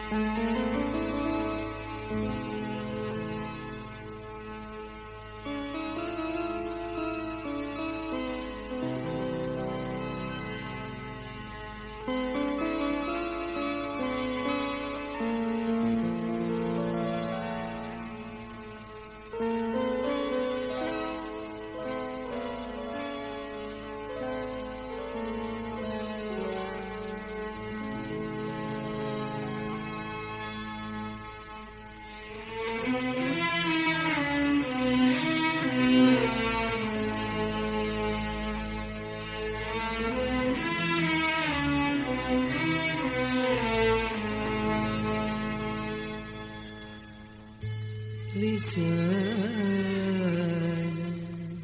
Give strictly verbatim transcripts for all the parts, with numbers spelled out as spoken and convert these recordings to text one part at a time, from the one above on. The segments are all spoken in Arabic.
رسالة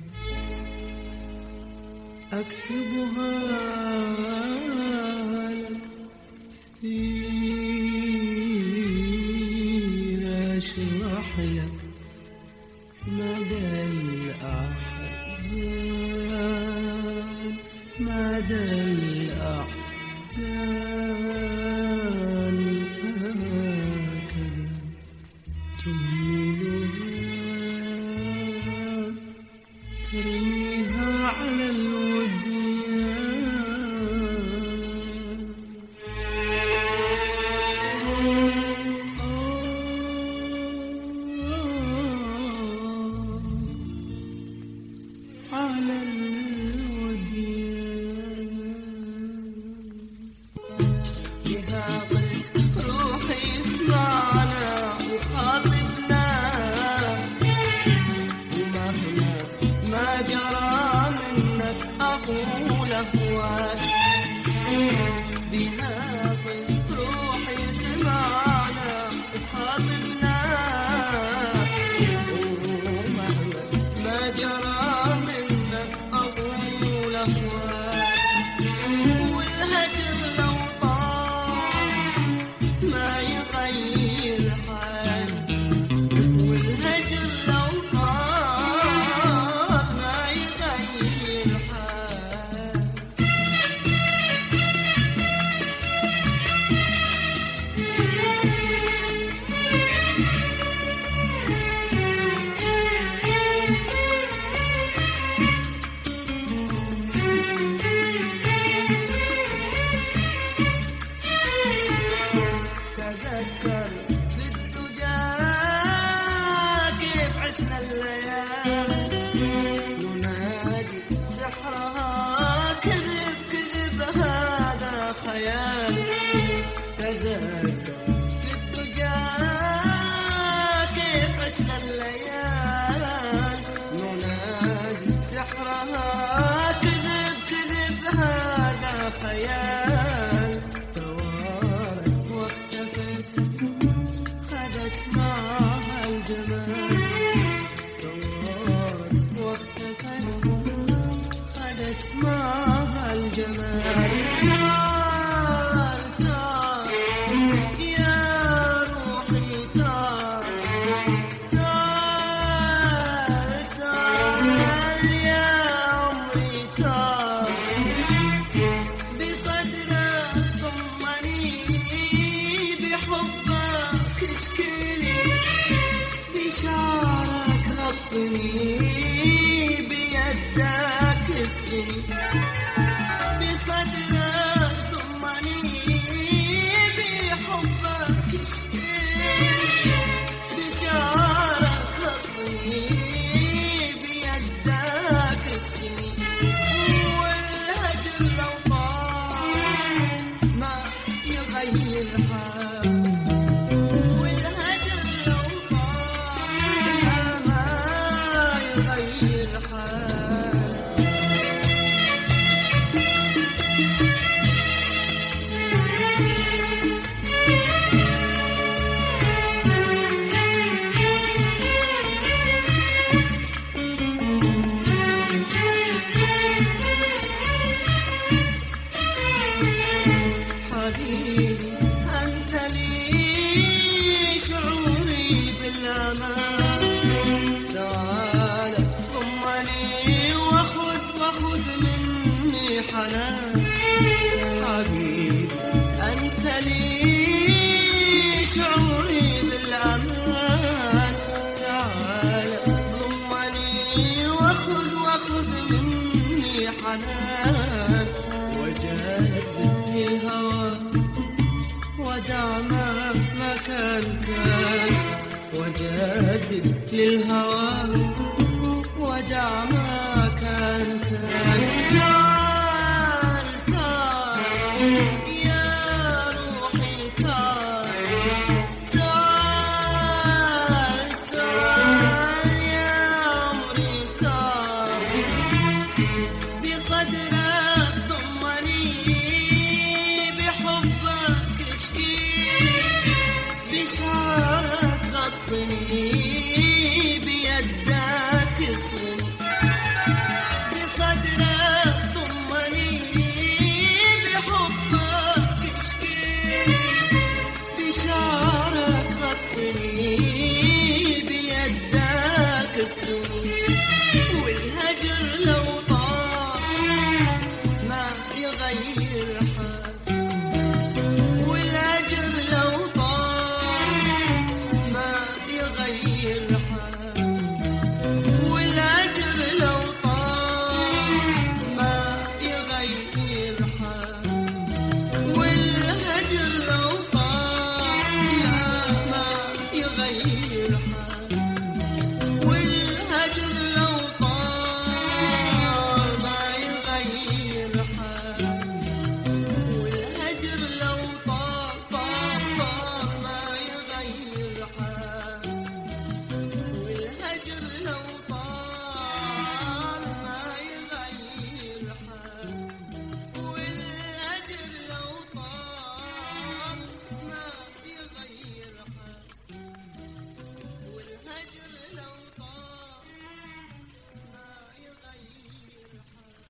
أكتبها لك فيها أشرح لك مدى الأحزان مدى الأحزان هكذا تهملها ترميها على الوديان على الوديان لها قلت روحي اسمعنا وخاطبنا ومهما ما جرى منك أقول أهواك بها قلت روحي اسمعنا وخاطبنا ومهما ما جرى منك أقول أهواك والهجر لو طال ما يغير حال والهجر لو طال ما يغير حال تذكر في الدجى كيف عشنا الليالي ننادي سحرها كذب كذب هذا خيال تذكر في الدجى كيف عشنا الليالي ننادي سحرها كذب كذب هذا خيال توارت واختفت خذت معها الجمال توارت واختفت خذت معها الجمال تعال تعال يا روحي تعال تعال تعال يا عمري تعال بصدرك ضمني بحبك اشكيلي بشعرك غطني بيدك اسري بصدرك ضمني بحبك اشكيلي بشعرك غطني بيدك اسري والهجر لو طال ما يغير حال والهجر لو طال ما يغير حال حبيبي أنت لي شعوري بالأمان تعال ضمني وخذ وخذ مني حنان حبيبي أنت لي يجدد للهوى